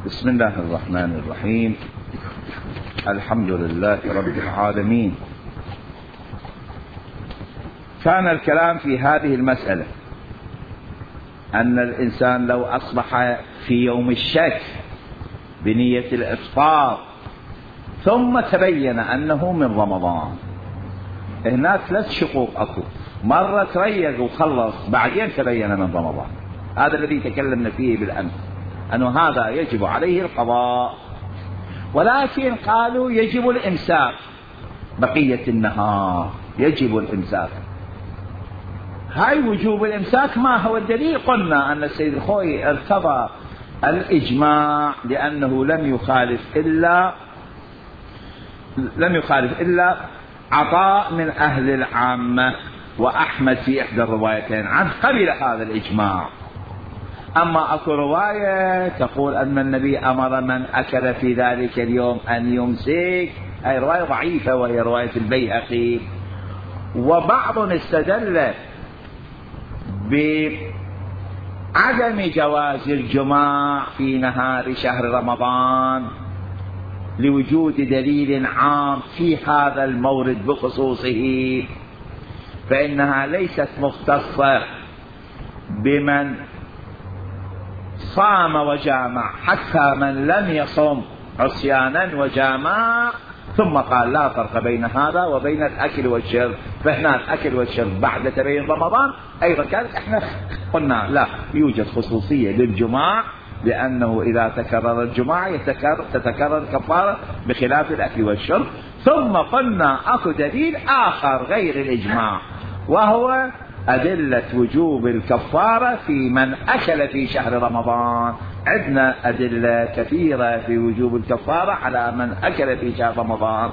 بسم الله الرحمن الرحيم. الحمد لله رب العالمين. كان الكلام في هذه المسألة أن الإنسان لو أصبح في يوم الشك بنية الإفطار ثم تبين أنه من رمضان، هناك 3 شقوق أكو، مرة تريق وخلص بعدين تبين من رمضان. هذا الذي تكلمنا فيه بالأمس، أنه هذا يجب عليه القضاء، ولكن قالوا يجب الإمساك بقية النهار، يجب الإمساك. هاي وجوب الإمساك ما هو الدليل؟ قلنا أن السيد الخوئي ارتضى الإجماع لأنه لم يخالف إلا عطاء من أهل العامة وأحمد في إحدى الروايتين عنه، قبل هذا الإجماع. أما أكو رواية تقول أن النبي أمر من أكل في ذلك اليوم أن يمسك، هي رواية ضعيفة وهي رواية البيهقي. وبعض استدل بعدم جواز الجماع في نهار شهر رمضان لوجود دليل عام في هذا المورد بخصوصه، فإنها ليست مختصة بمن صام وجامع، حتى من لم يصم عصيانا وجامع ثم قال لا فرق بين هذا وبين الأكل والشرب، فهنا الأكل والشرب بعد تبين رمضان أيضا كانت احنا قلنا لا يوجد خصوصية للجماع، لأنه إذا تكرر الجماع تتكرر الكفارة بخلاف الأكل والشرب. ثم قلنا أكو دليل آخر غير الإجماع، وهو أدلة وجوب الكفارة في من أكل في شهر رمضان. عندنا أدلة كثيرة في وجوب الكفارة على من أكل في شهر رمضان.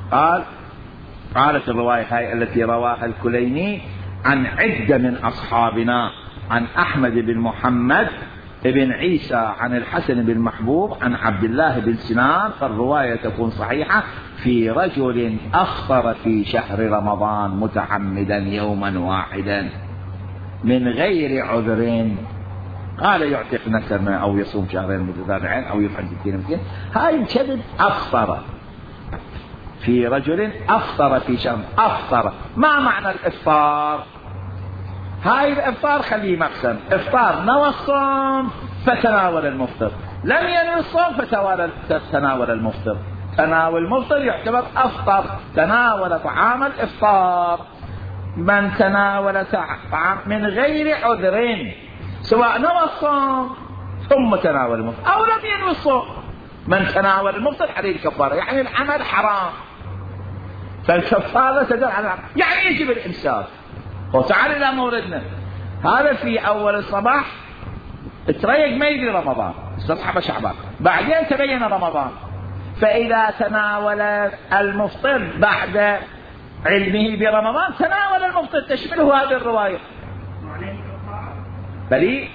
قالت الرواية هاي التي رواها الكليني عن عدة من أصحابنا، عن أحمد بن محمد بن عيسى عن الحسن بن محبوب عن عبد الله بن سنان، فالرواية تكون صحيحة، في رجل أفطر في شهر رمضان متعمدا يوما واحدا من غير عذر، قال يعتق نسمة أو يصوم شهرين متتابعين أو يفعل 60 مسكين. هاي الكذب أفطر، في رجل أفطر في شهر. أفطر ما معنى الإفطار؟ هاي الإفطار خليه مقسم، إفطار نوى الصوم فتناول المفطر، لم ينوي الصوم فتناول المفطر. تناول المفطر يعتبر أفطر، تناول طعام الإفطار. من تناول طعام من غير عذر، سواء نوى الصوم ثم تناول المفطر أو لم ينوي الصوم، من تناول المفطر عليه الكفارة، يعني العمل حرام، فالكفارة تدل على يعني يجب الإمساك. وتعال إلى موردنا، هذا في أول الصباح تريق ما يدري رمضان، استصحب شعبان، بعدين تبين رمضان، فإذا تناول المفطر بعد علمه برمضان تناول المفطر، تشمله هذه الرواية. بلي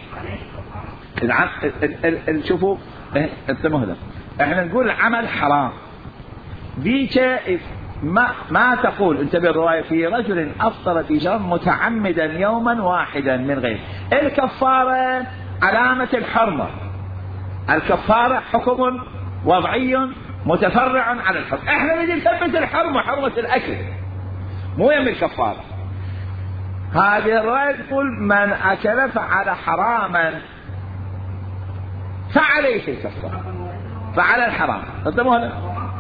شوفوا انتبهوا، احنا نقول العمل حرام، ذيك ما تقول انتبه الرواية في رجل أفطر في شهر متعمدا يوما واحدا من غير. الكفارة علامة الحرمة، الكفارة حكم وضعي متفرع على الحكم، احنا نجي نثبت الحرمة، حرمة الأكل مو يم الكفارة. هذه الرواية تقول من أكل فعل حراما فعليه الكفارة، فعل الحرام. انتبهوا،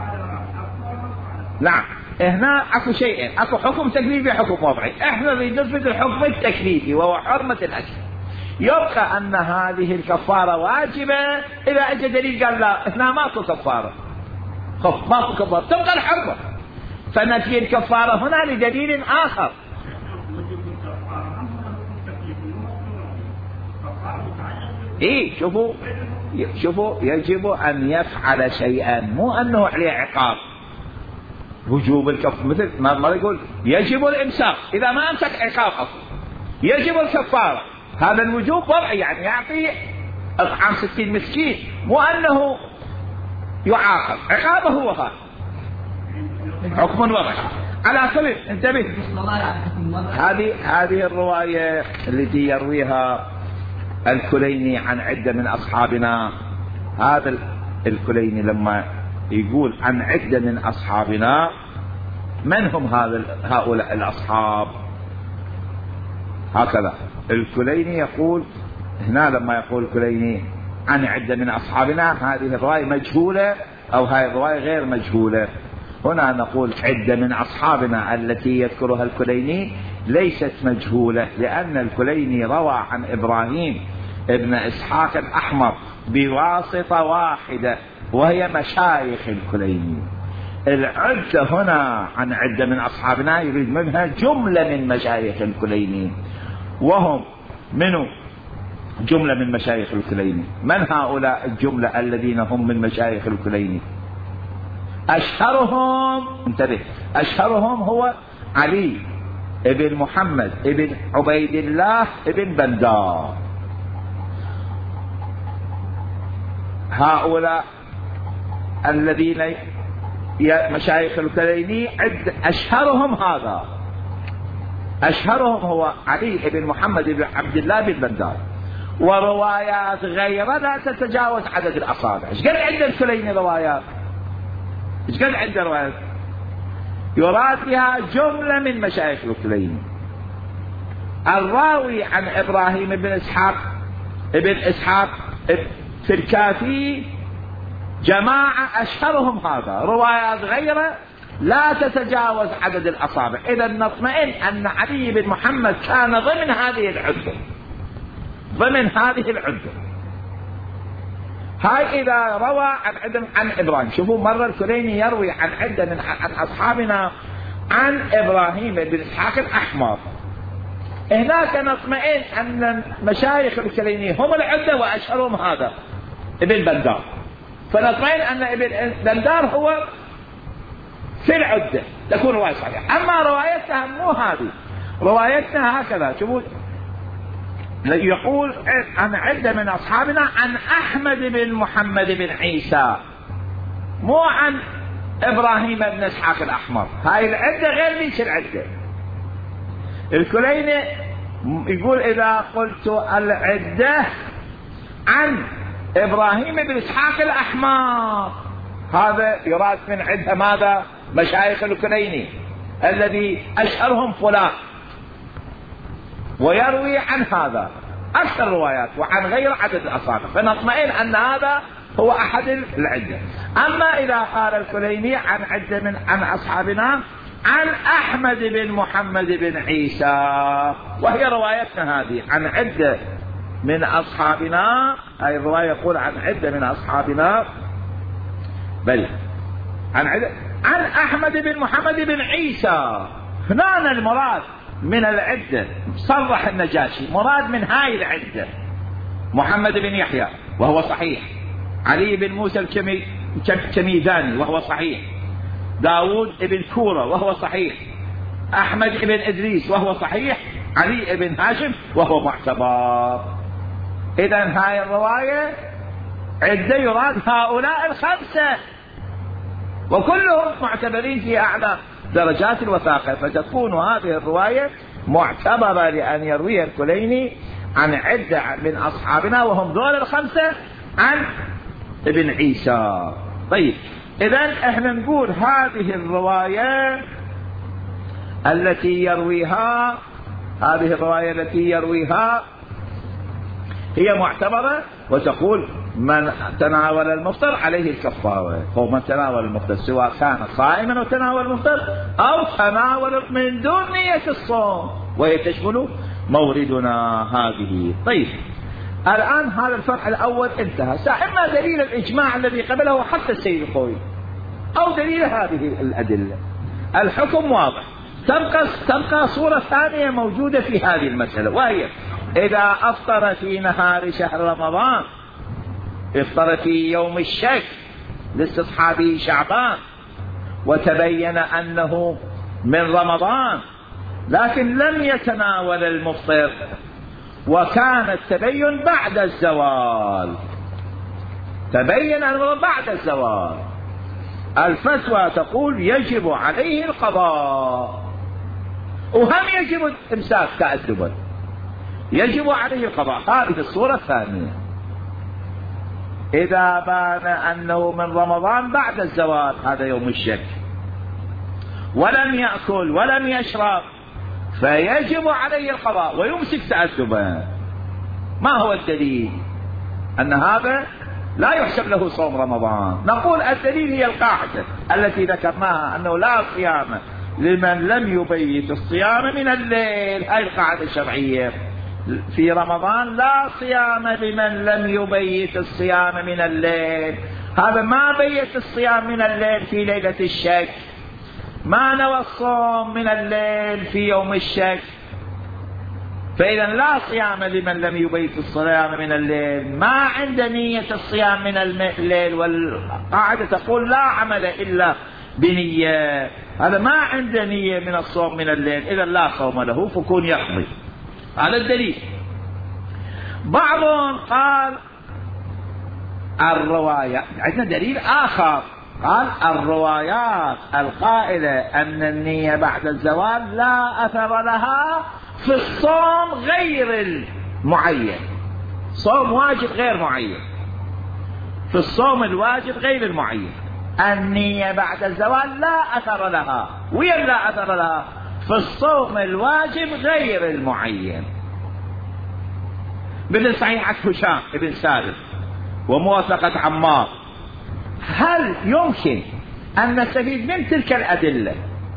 نعم هنا اكو شيئين، اكو حكم تكليفي حكم وضعي، احنا نريد نثبت الحكم التكليفي وهو حرمة الأكل. يبقى ان هذه الكفارة واجبة اذا اجى دليل قال لا احنا ماكو كفارة، ماكو كفارة، تبقى الحرمة، فنفي الكفارة هنا لدليل آخر. ايه شوفوا يجب ان يفعل شيئا، مو انه عليه عقاب. وجوب الكفارة مثل ما يقول يجب الإمساك، إذا ما أمسك عقاب أصلا. يجب الكفارة، هذا الوجوب وضعي، يعني يعطي إطعام 60 مسكين، مو أنه يعاقب، عقابه هو هذا حكم وضعي. على كل انتبه، هذه الرواية التي يرويها الكليني عن عدة من أصحابنا هذا الكليني لما يقول عن عدة من أصحابنا، من هم هؤلاء الأصحاب؟ هكذا الكليني يقول هنا، لما يقول الكليني عن عدة من أصحابنا، هذه الرواية مجهولة أو هذه الرواية غير مجهولة. هنا نقول عدة من أصحابنا التي يذكرها الكليني ليست مجهولة، لأن الكليني روى عن إبراهيم ابن إسحاق الأحمر بواسطة واحدة وهي مشايخ الكليني. العدة هنا عن عدة من أصحابنا يريد منها جملة من مشايخ الكليني، وهم منو؟ جملة من مشايخ الكليني. من هؤلاء الجملة الذين هم من مشايخ الكليني؟ أشهرهم، انتبه، أشهرهم هو علي ابن محمد ابن عبيد الله ابن بندار. هؤلاء الذين مشايخ الكليني أشهرهم هذا، أشهرهم هو علي ابن محمد ابن عبد الله بن بندار، وروايات غيره لا تتجاوز عدد الأصابع. ايش قد عند الكليني روايات؟ ايش قد عنده روايات؟ يراد بها جملة من مشايخ الكليني. الراوي عن إبراهيم بن إسحاق ابن إسحاق في الكافي جماعة أشهرهم هذا، روايات غيره لا تتجاوز عدد الأصابع. إذا نطمئن أن علي بن محمد كان ضمن هذه العدة، ضمن هذه العدة. هاي إذا روى عن إبراهيم. شوفوا، مرة الكليني يروي عن عدة من أصحابنا عن إبراهيم بن إسحاق الأحمر، هناك نطمئن أن مشايخ الكليني هم العدة وأشهرهم هذا ابن بندار، فنطمئن أن ابن بندار هو في العدة تكون رواية صحيحة. أما روايتنا مو هذه، روايتنا هكذا. شوفوا، يقول عن عدة من أصحابنا عن أحمد بن محمد بن عيسى، مو عن إبراهيم بن إسحاق الأحمر. هاي العدة غير ليش العدة. الكليني يقول إذا قلت العدة عن إبراهيم بن إسحاق الأحمر، هذا يراد من عدة ماذا؟ مشايخ الكليني الذي أشهرهم فلان، ويروي عن هذا أكثر روايات وعن غير عدد الأصابع، فنطمئن أن هذا هو أحد العدة. أما إذا قال الكليني عن عدة عن أصحابنا عن أحمد بن محمد بن عيسى، وهي روايتنا هذه عن عدة من أصحابنا، هذه الرواية يقول عن عدة من أصحابنا، بل عن أحمد بن محمد بن عيسى. هنا المراد من العدة، صرح النجاشي مراد من هاي العدة محمد بن يحيى وهو صحيح، علي بن موسى الكميزاني وهو صحيح، داود بن كورة وهو صحيح، أحمد بن إدريس وهو صحيح، علي بن هاشم وهو معتبر. إذن هاي الرواية عدة يراد هؤلاء الخمسة، وكلهم معتبرين في أعلى درجات الوثاقة، فتكون هذه الرواية معتبرة لأن يروي الكليني عن عدة من أصحابنا وهم دول الخمسة عن ابن عيسى. طيب، إذن احنا نقول هذه الرواية التي يرويها، هذه الرواية التي يرويها هي معتبرة، وتقول من تناول المفطر عليه الكفارة. هو من تناول المفطر سواء كان صائما وتناول المفطر أو تناول من دون نية الصوم، وهي تشمل موردنا هذه. طيب، الآن هذا الفرع الأول انتهى. إما دليل الإجماع الذي قبله حتى السيد الخوي أو دليل هذه الأدلة، الحكم واضح. تبقى صورة ثانية موجودة في هذه المسألة، وهي إذا أفطر في نهار شهر رمضان، افطر في يوم الشك لاستصحابه شعبان وتبين أنه من رمضان، لكن لم يتناول المفطر وكان التبين بعد الزوال، تبين أنه بعد الزوال، الفتوى تقول يجب عليه القضاء، وهم يجب الإمساك تأدبا، يجب عليه القضاء. هذه الصورة الثانية. إذا بان أنه من رمضان بعد الزوال، هذا يوم الشك، ولم يأكل ولم يشرب، فيجب عليه القضاء ويمسك تأدبا. ما هو الدليل؟ أن هذا لا يحسب له صوم رمضان. نقول الدليل هي القاعدة التي ذكرناها، أنه لا صيام لمن لم يبيت الصيام من الليل. هذه القاعدة الشرعية في رمضان، لا صيام لمن لم يبيت الصيام من الليل. هذا ما بيت الصيام من الليل في ليلة الشك، ما نوى الصوم من الليل في يوم الشك، فإذا لا صيام لمن لم يبيت الصيام من الليل. ما عند نية الصيام من الليل، والقاعدة تقول لا عمل إلا بنية. هذا ما عنده نية من الصوم من الليل، إذا لا صوم له، فكون يقضي. هذا الدليل. بعضهم قال الروايات، عندنا دليل آخر، قال الروايات القائلة أن النية بعد الزوال لا أثر لها في الصوم غير المعين. صوم واجب غير معين، في الصوم الواجب غير المعين النية بعد الزوال لا أثر لها. وين لا أثر لها؟ في الصوم الواجب غير المعين. مثل صحيحة هشام بن سالم وموافقة عمار. هل يمكن أن نستفيد من تلك الأدلة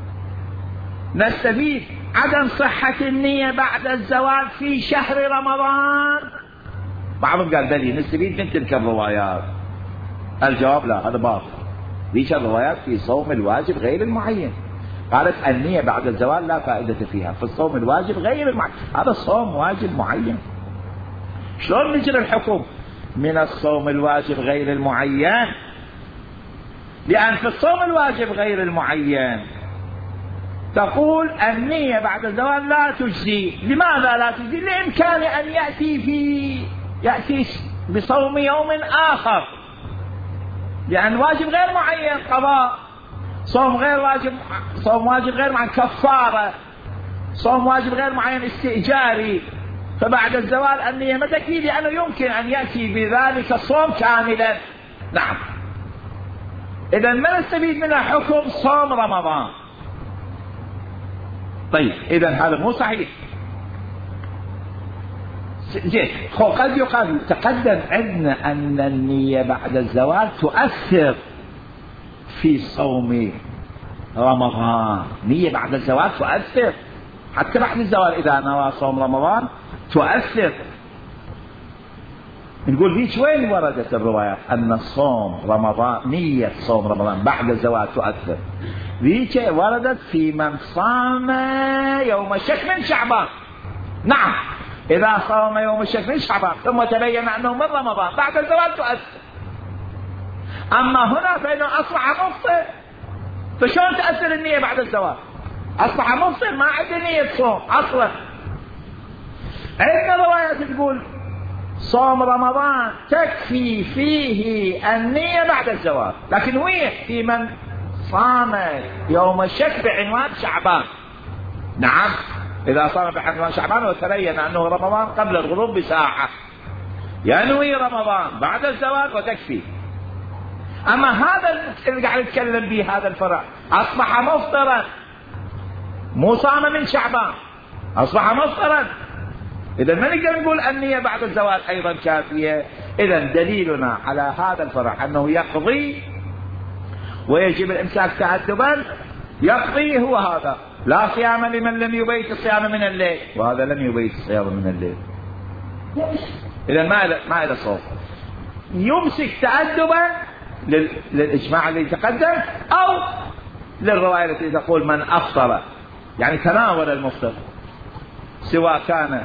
نستفيد عدم صحة النية بعد الزوال في شهر رمضان؟ بعضهم قال بلي نستفيد من تلك الروايات. الجواب لا، هذا باطل. ليش الروايات في صوم الواجب غير المعين؟ قالت النية بعد الزوال لا فائدة فيها في الصوم الواجب غير المعين. هذا الصوم واجب معين، شلون نجري الحكم من الصوم الواجب غير المعين؟ لأن في الصوم الواجب غير المعين تقول النية بعد الزوال لا تجزي. لماذا لا تجزي؟ لإمكان أن يأتي بصوم يوم آخر، لأن واجب غير معين قضاء، صوم واجب غير معين كفارة، صوم واجب غير معين استئجاري. فبعد الزوال النية ما تكفي، لأنه يمكن أن يأتي بذلك الصوم كاملا. نعم، إذا ما نستفيد منها حكم صوم رمضان. طيب إذا هذا مو صحيح. قد يقال تقدم عندنا أن النية بعد الزوال تؤثر في صوم رمضان. نية بعد الزوال تؤثر حتى بعد الزوال، إذا نوى صوم رمضان تؤثر. نقول ليش وين وردت الروايات أن صوم رمضان، نية صوم رمضان بعد الزوال تؤثر؟ ليش وردت في من صام يوم الشك من شعبان. نعم، إذا صام يوم الشك من شعبان ثم تبين أنه من رمضان بعد الزوال تؤثر. أما هنا فإنه أصبح مفطر، فشون تأثر النية بعد الزوال؟ أصبح مفطر ما عنده نية صوم أصلا. عندنا روايات تقول صوم رمضان تكفي فيه النية بعد الزوال، لكن وين في من صام يوم الشك بعنوان شعبان. نعم، إذا صام بعنوان شعبان وتبين أنه رمضان قبل الغروب بساعة ينوي رمضان بعد الزوال وتكفي. أما هذا اللي قاعد نتكلم به، هذا الفرع أصبح مفطرا، مو صام من شعبان، أصبح مفطرا. إذا ما نقدر نقول النية بعد الزوال أيضا كافية. إذا دليلنا على هذا الفرع أنه يقضي ويجب الإمساك تأدبا، يقضي هو هذا. لا صيام لمن لم يبيت الصيام من الليل، وهذا لم يبيت الصيام من الليل. إذا ما إلى صوم، يمسك تأدبا للإجماع الذي تقدم، أو للرواية التي تقول من أفطر، يعني تناول المفطر سواء كان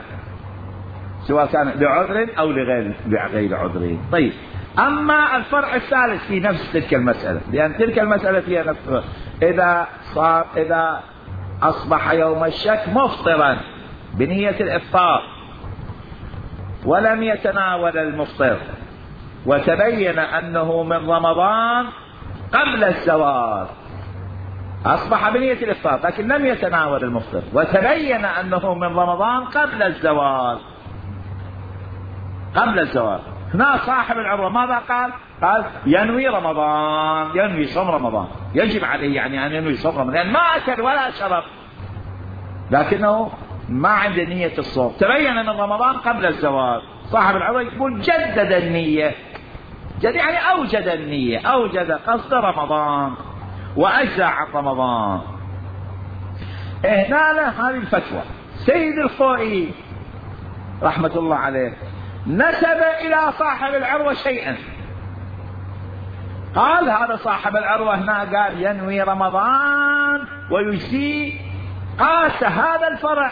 لعذر أو لغير عذر. طيب، أما الفرع الثالث في نفس تلك المسألة، لأن تلك المسألة فيها نفس، إذا أصبح يوم الشك مفطرا بنية الإفطار ولم يتناول المفطر وتبين أنه من رمضان قبل الزوال، أصبح بنية الإفطار لكن لم يتناول المفطر وتبين أنه من رمضان قبل الزوال، هنا صاحب العروة ماذا قال؟ قال ينوي رمضان، ينوي صوم رمضان، يجب عليه يعني أن ينوي صوم رمضان، لأن ما أكل ولا شرب لكنه ما عنده نية الصوم، تبين من رمضان قبل الزواج. صاحب العروة يقول جدد النية، يعني أوجد النية، أوجد قصد رمضان وأجزى عن رمضان. هنا له هذه الفتوى. سيد الخوئي رحمة الله عليه نسب إلى صاحب العروة شيئا، قال هذا صاحب العروة هنا قال ينوي رمضان ويجزي، قاس هذا الفرع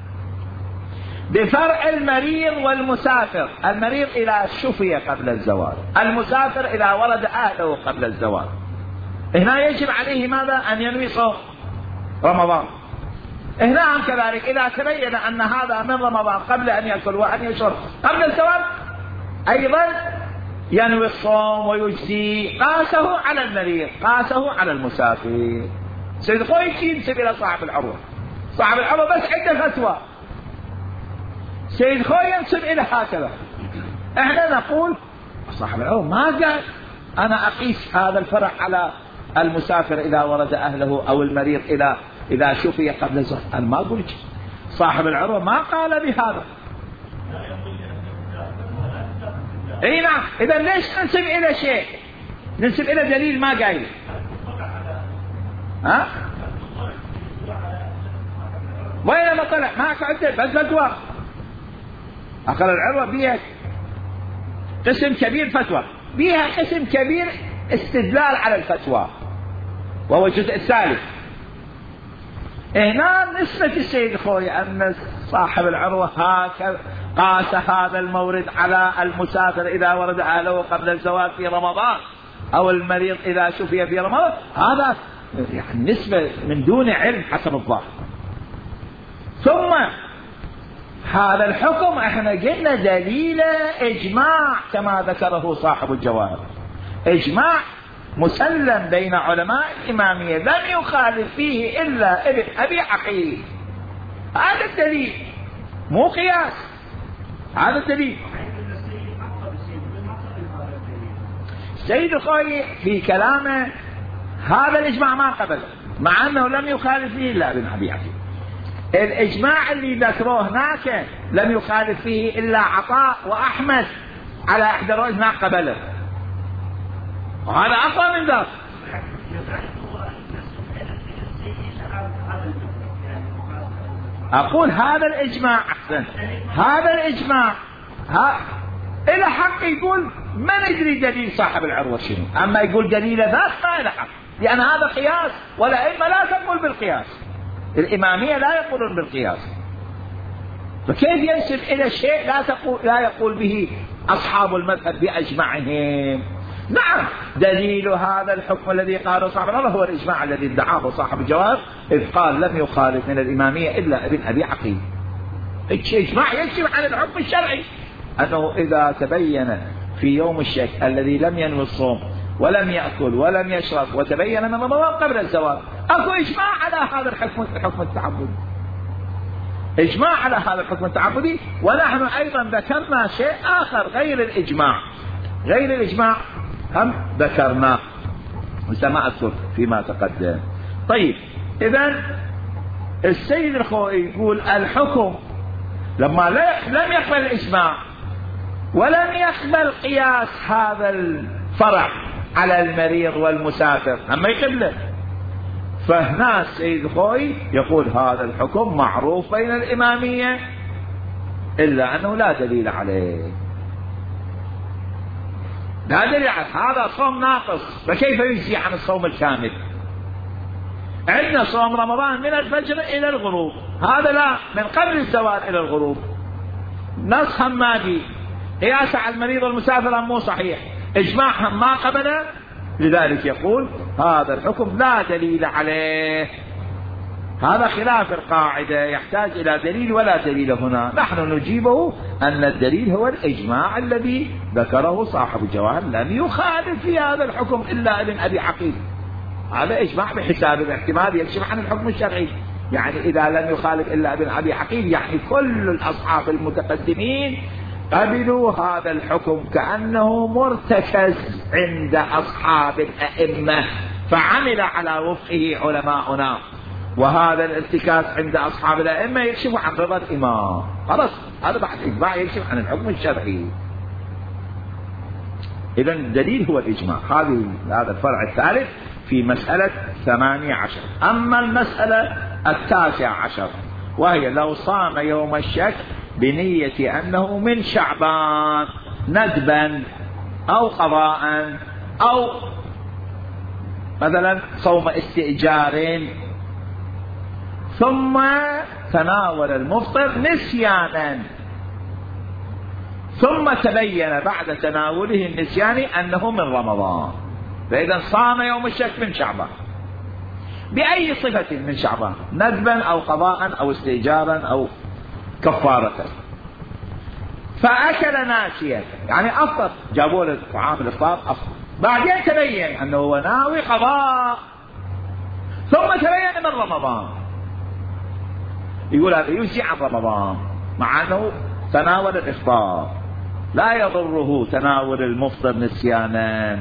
بفرع المريض والمسافر. المريض إذا شفي قبل الزواج، المسافر إذا ولد أهله قبل الزواج، هنا يجب عليه ماذا؟ أن ينوي صوم رمضان. هنا كذلك إذا تبين أن هذا من رمضان قبل أن يأكل وأن يشرب قبل الزواج أيضا ينوي الصوم ويجزي، قاسه على المريض، قاسه على المسافر. سيد الخوئي ينسب إلى صاحب العروة، صاحب العروة بس عنده فتوى، سيد الخوئي ينسب إلى هكذا. احنا نقول صاحب العروة ما قال أنا أقيس هذا الفرع على المسافر إذا ورد أهله أو المريض إذا شفي قبل الزواج، أنا ما أقول صاحب العروة ما قال بهذا. اي نعم، إذا ليش ننسب إلى شيء؟ ننسب إلى دليل ما قايل. ها؟ وين ما طلع ما عدل بس فتوى. أقل العروة بيها قسم كبير فتوى، بيها قسم كبير استدلال على الفتوى، وهو الجزء الثالث. هنا نسبة السيد الخوئي أن صاحب العروة هكذا قاس هذا المورد على المسافر إذا ورد أهله قبل الزواج في رمضان أو المريض إذا شفي في رمضان، هذا يعني نسبة من دون علم حسب الظاهر. ثم هذا الحكم احنا قلنا دليل إجماع كما ذكره صاحب الجواهر، إجماع مسلم بين علماء الإمامية لم يخالف فيه إلا ابن أبي عقيل. هذا الدليل مو قياس، هذا الدليل. سيد الخوئي في كلامه هذا الإجماع ما قبل، مع أنه لم يخالف فيه إلا ابن أبي عقيل. الإجماع اللي ذكروه هناك لم يخالف فيه إلا عطاء وأحمد على إحدى الرؤوس ما قبله، وهذا أقوى من ذلك. أقول هذا الإجماع أحسن، هذا الإجماع إلى حق يقول ما ندري دليل صاحب العروة شنو، أما يقول دليل ذات ما إلى حق، لأن هذا قياس، والأئمة لا تقول بالقياس، الإمامية لا يقولون بالقياس. فكيف ينسب إلى شيء لا يقول به أصحاب المذهب بأجمعهم؟ نعم، دليل هذا الحكم الذي قاله صاحب العروة هو الإجماع الذي ادعاه صاحب الجواب، إذ قال لم يخالف من الإمامية إلا ابن أبي عقيل. إجماع يكشف عن الحكم الشرعي أنه إذا تبين في يوم الشك الذي لم ينوي الصوم ولم يأكل ولم يشرب وتبين من رمضان قبل الزواج، أكو إجماع على هذا الحكم التعبدي، إجماع على هذا الحكم التعبدي. ونحن أيضا ذكرنا شيء آخر غير الإجماع، غير الإجماع هم ذكرنا وسما أذكر فيما تقدم. طيب، إذن السيد الخوئي يقول الحكم لما لم يقبل الإجماع ولم يقبل قياس هذا الفرع على المريض والمسافر أما يقبله، فهنا السيد الخوئي يقول هذا الحكم معروف بين الإمامية إلا أنه لا دليل عليه، لا دليل عليه، هذا صوم ناقص، فكيف يجزي عن الصوم الكامل؟ عندنا صوم رمضان من الفجر إلى الغروب، هذا لا، من قبل الزوال إلى الغروب، نص حمادي قياس على المريض والمسافر مو صحيح، إجماعهم ما قبله، لذلك يقول هذا الحكم لا دليل عليه. هذا خلاف القاعدة، يحتاج إلى دليل ولا دليل هنا. نحن نجيبه أن الدليل هو الإجماع الذي ذكره صاحب الجواهر، لم يخالف في هذا الحكم إلا ابن أبي عقيل. هذا إجماع بحساب الاحتمال يكشف عن الحكم الشرعي، يعني إذا لم يخالف إلا ابن أبي عقيل يعني كل الأصحاب المتقدمين قبلوا هذا الحكم كأنه مرتكز عند أصحاب الأئمة، فعمل على وفقه علماؤنا. وهذا الارتكاز عند أصحاب الأئمة يكشف عن رضا الإمام، خلاص هذا بعد إجماع يكشف عن الحكم الشرعي. إذن الدليل هو الإجماع. هذا الفرع الثالث في مسألة 18. أما المسألة 19 وهي لو صام يوم الشك بنية أنه من شعبان ندبا أو قضاء أو مثلا صوم استئجار، ثم تناول المفطر نسيانا، ثم تبين بعد تناوله النسيان أنه من رمضان، فإذا صام يوم الشك من شعبان بأي صفة من شعبان، ندبا أو قضاء أو استئجارا أو كفارة، فأكل ناسيا يعني أفطر، جابوا له طعام الإفطار أفطر، بعدين تبين أنه هو ناوي قضاء ثم تبين من رمضان، يقول هذا يجزي عن رمضان مع أنه تناول الإفطار، لا يضره تناول المفطر نسيانا.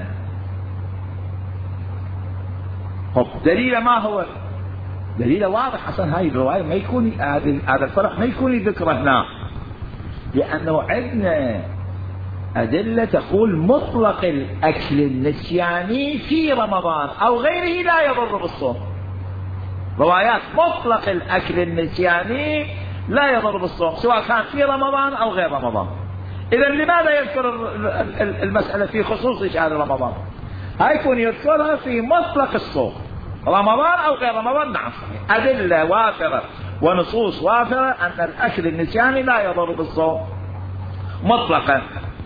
دليل ما هو؟ دليل واضح. أصلا هاي الرواية ما يكون هذا الفرق ما يكون ذكره هنا، لأنه عندنا أدلة تقول مطلق الأكل النسياني في رمضان أو غيره لا يضر بالصوم. روايات مطلق الأكل النسياني لا يضر بالصوم سواء كان في رمضان أو غير رمضان. إذا لماذا يذكر المسألة في خصوص شهر رمضان؟ هيكون يذكرها في مطلق الصوم رمضان أو غير رمضان. نعم صحيح، أدلة وافرة ونصوص وافرة أن الأكل النسياني لا يضر بالصوم مطلقا،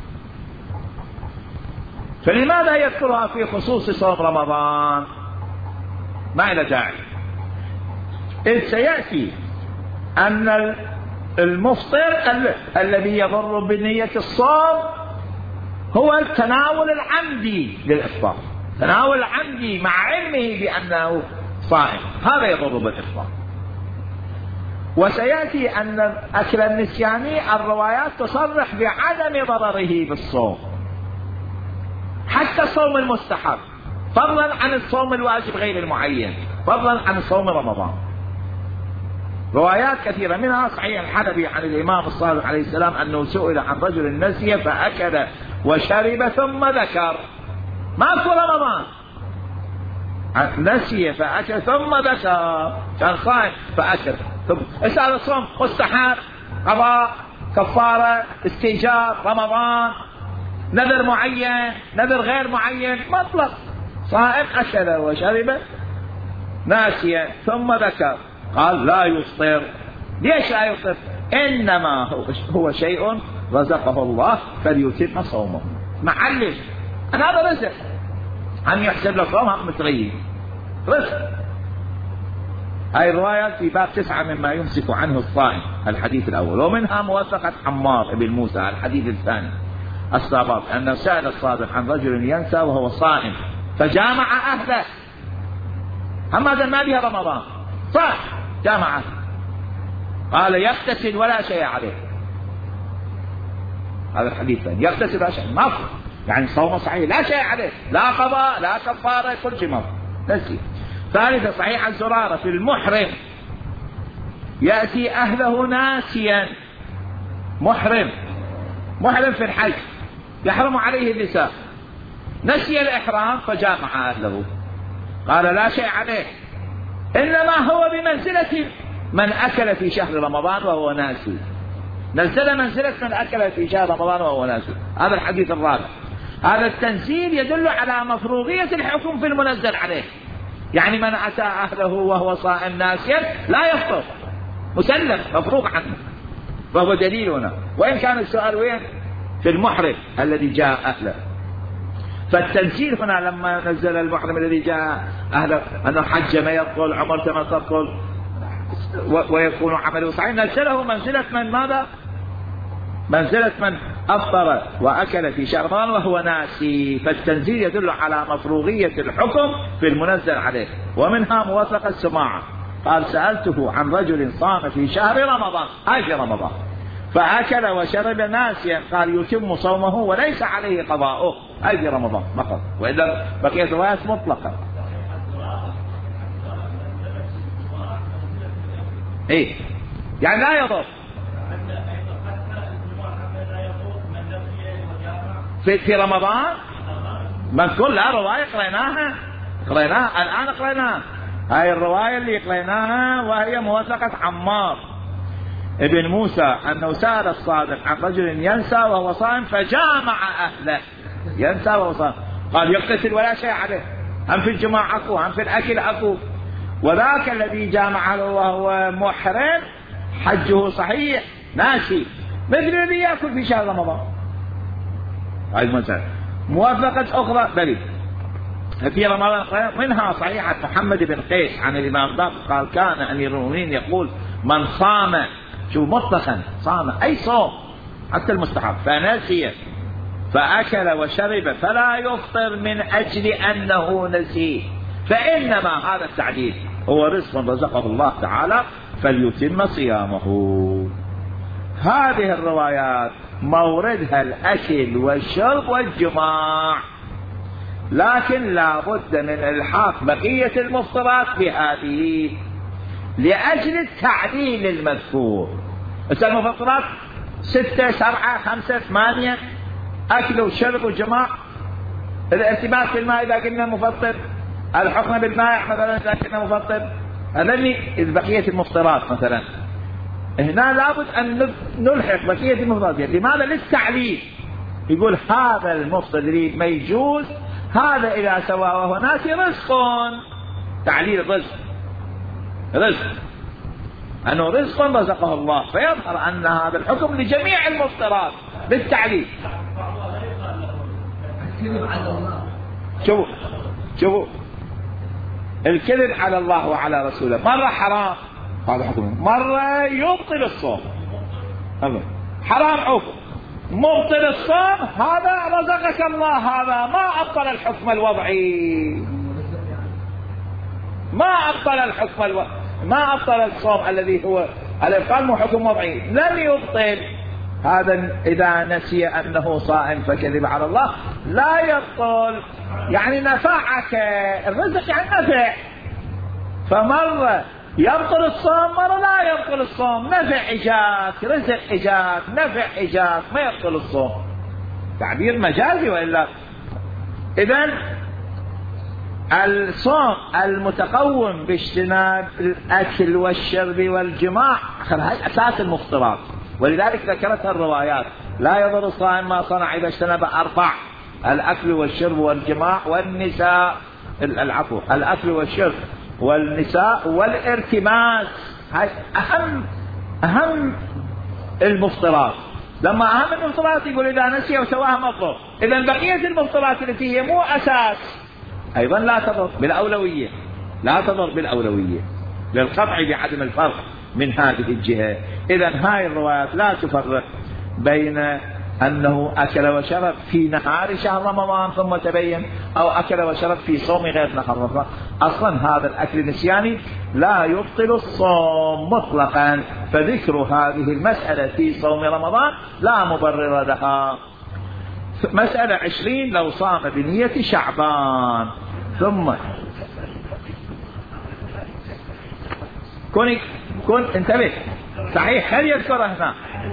فلماذا يذكرها في خصوص صوم رمضان؟ ما إلى داعي، إذ سيأتي أن المفطر الذي يضر بنية الصوم هو التناول العمدي للإفطار، تناول العمدي مع علمه بأنه صائم، هذا يضر بالإفطار. وسيأتي أن أكل النسياني الروايات تصرح بعدم ضرره بالصوم، حتى الصوم المستحب، فضلا عن الصوم الواجب غير المعين، فضلا عن صوم رمضان. روايات كثيرة منها صحيح الحلبي عن الإمام الصادق عليه السلام أنه سئل عن رجل نسي فأكل وشرب ثم ذكر، ما في رمضان، نسي فأكل ثم ذكر، كان صائم فأكل ثم هذا الصوم مستحب، قضاء، كفارة، استئجار، رمضان، نذر معين، نذر غير معين، مطلق صائم أكل وشرب ناسيا ثم ذكر، قال لا يفطر. ليش لا يفطر؟ إنما هو شيء رزقه الله فليتم صومه. معلش أنا هذا رزق، أن يحسب له صومها متغير رزق. هاي الرواية في باب 9 مما يمسك عنه الصائم، الحديث الأول. ومنها موثقة عمار بن موسى الحديث الثاني السابق أنه سأل الصادق عن رجل ينسى وهو صائم فجامع أهله، أما هذا ما بها رمضان صح، جامعه، قال يغتسل ولا شيء عليه. هذا الحديث الثاني يغتسل ولا شيء، ما يعني صوم صحيح لا شيء عليه، لا قضاء لا كفارة، كل شيء نسي. ثالثا صحيح عن زرارة في المحرم يأتي أهله ناسيا، محرم في الحج يحرم عليه النساء، نسي الإحرام فجامع أهله، قال لا شيء عليه، إنما هو بمنزلة من أكل في شهر رمضان وهو ناسي، نزل منزلة من أكل في شهر رمضان وهو ناسي. هذا الحديث الرابع. هذا التنزيل يدل على مفروغية الحكم في المنزل عليه، يعني من أتى أهله وهو صائم ناسيا لا يفطر، مسلم مفروغ عنه، وهو دليلنا. وإن كان السؤال وين؟ في المحرم الذي جاء أهله. فالتنزيل هنا لما نزل المحرم الذي جاء أهله أنه حج ما يبطل، عمرت ما تبطل، ويكون عمله صحيح، نزله منزلة من ماذا؟ منزلة من أفطر وأكل في شهر رمضان وهو ناسي. فالتنزيل يدل على مفروغية الحكم في المنزل عليه. ومنها موافقة السماعة، قال سألته عن رجل صام في شهر رمضان، هاي في رمضان، فأكل وشرب ناسيا قال يتم صومه وليس عليه قضاؤه، أي في رمضان فقط، وإذا بقيت روايات مطلقة. إيه يعني لا يضر في رمضان مذكور. لا رواية قريناها الآن قريناها، هاي الرواية اللي قريناها وهي موثقة عمار ابن موسى أنه سأل الصادق عن رجل ينسى وهو صائم فجامع أهله. ينسى وهو صائم قال يغتسل ولا شيء عليه، هم في الجماع عفو، هم في الأكل عفو. وذاك الذي جامعه وهو محرم حجه صحيح ناسي، مثل الذي يأكل في شهر رمضان. هذه مسألة. موافقة أخرى بل في رمضان منها صحيحة محمد بن قيس عن الإمام ضابط قال كان أمير المؤمنين يقول من صام، شو مطلقا صام أي صوم حتى المستحب، فنسي فأكل وشرب فلا يفطر من أجل أنه نسي، فإنما هذا التعديل هو رزق رزقه الله تعالى فليتم صيامه. هذه الروايات موردها الأكل والشرب والجماع، لكن لا بد من إلحاق بقية المفطرات بهذه لأجل التعديل المذكور. المفطرات 6 7 5 8 أكل وشرب وجماع، الارتباط بالماء إذا كنا مفطر، الحكم بالماء مثلا إذا كنا مفطر، هذني بقية المفطرات مثلا. هنا لابد أن نلحق بقية المفطرات. لماذا؟ للتعليل. يقول هذا المفطر اللي ما يجوز هذا إذا سوى وهو ناسي رزق، تعليل رزق أنه رزق رزقه الله، فيظهر أن هذا الحكم لجميع المفطرات بالتعليل. شوفوا الكذب على الله وعلى رسوله مرة حرام، هذا حكم، مرة يبطل الصوم، حرام عفو، مبطل الصوم هذا رزقك الله، هذا ما أبطل الحكم الوضعي، ما أبطل الصوم الذي هو الإفطار مو حكم وضعي، لم يبطل. هذا إذا نسي أنه صائم فكذب على الله لا يبطل، يعني نفعك الرزق يعني نفع، فمرة يبطل الصوم مرة لا يبطل الصوم، نفع إجاك، رزق إجاك، نفع إجاك، ما يبطل الصوم، تعبير مجازي. وإلا إذن الصوم المتقوم باجتناب الأكل والشرب والجماع هذه أساس المفطرات، ولذلك ذكرتها الروايات لا يضر الصائم ما صنع إذا اجتنب 4: الأكل والشرب والجماع والنساء، الأكل والشرب والنساء والارتماس. هاي أهم المفطرات. لما أهم المفطرات يقول إذا نسي وسواها مفطر، إذا بقية المفطرات التي هي مو أساس أيضا لا تضر بالأولوية للقطع بعدم الفرق من هذه الجهة. إذا هاي الروايات لا تفرق بين أنه أكل وشرب في نهار شهر رمضان ثم تبين، أو أكل وشرب في صوم غير نهار رمضان. أصلا هذا الأكل النسياني لا يبطل الصوم مطلقا، فذكر هذه المسألة في صوم رمضان لا مبرر لها. مسألة 20 لو صام بنية شعبان ثم كن انتبه صحيح، هل يذكرها هنا؟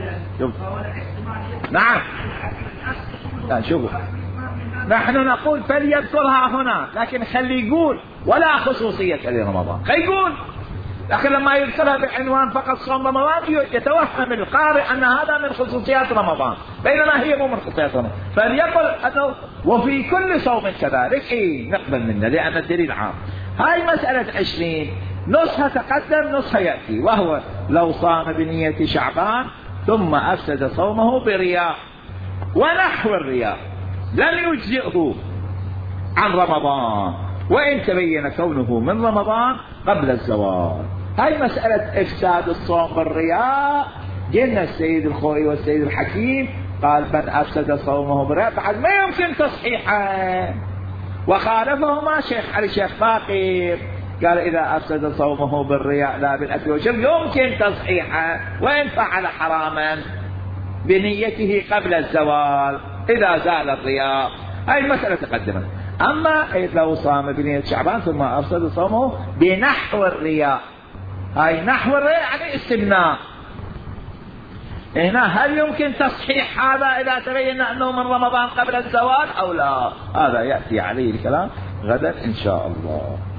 نعم لا شوفوا نحن نقول فليذكرها هنا، لكن خلي يقول ولا خصوصية لرمضان، خلي يقول، لكن لما يذكرها بعنوان فقط صوم رمضان يتوهم القارئ أن هذا من خصوصيات رمضان، بينما هي مو من خصوصيات رمضان. فليقل أنه وفي كل صوم كذلك نقبل منه لأن الدليل عام. هاي مسألة 20 نصها تقدم نصها يأتي، وهو لو صام بنية شعبان ثم أفسد صومه برياء ونحو الرياء لم يجزئه عن رمضان وإن تبين كونه من رمضان قبل الزوال. هاي مسألة إفساد الصوم بالرياء، جينا السيد الخوئي والسيد الحكيم قال من أفسد صومه بالرياء بعد ما يمكن تصحيحه، وخالفهما شيخ علي شيخ باقر قال إذا أفسد صومه بالرياء لا بالأكل والشرب يمكن تصحيحه وإن فعل حراما بنيته قبل الزوال إذا زال الرياء. هاي المسألة تقدمت. أما لو صام بنية شعبان ثم أفسد صومه بنحو الرياء، هاي نحو الرياء يعني استمناء. هنا هل يمكن تصحيح هذا إذا تبين أنه من رمضان قبل الزوال أو لا؟ هذا يأتي عليه الكلام غدا إن شاء الله.